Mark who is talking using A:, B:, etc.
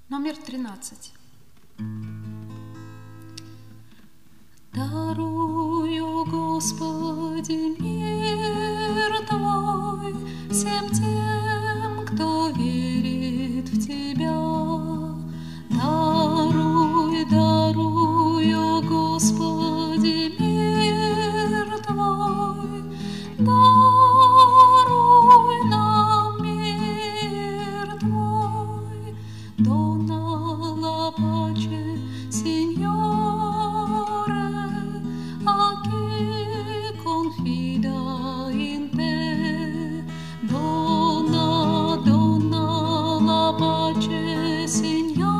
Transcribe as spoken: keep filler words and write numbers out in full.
A: Номер тринадцать.
B: Дарую, Господи, мир Твой всем тем, кто верит в Тебя. Даруй, дарую, Господи, мир Твой, даруй нам мир Твой. Dona la pace, Signore, a chi confida in te. Dona, dona la pace, Signore,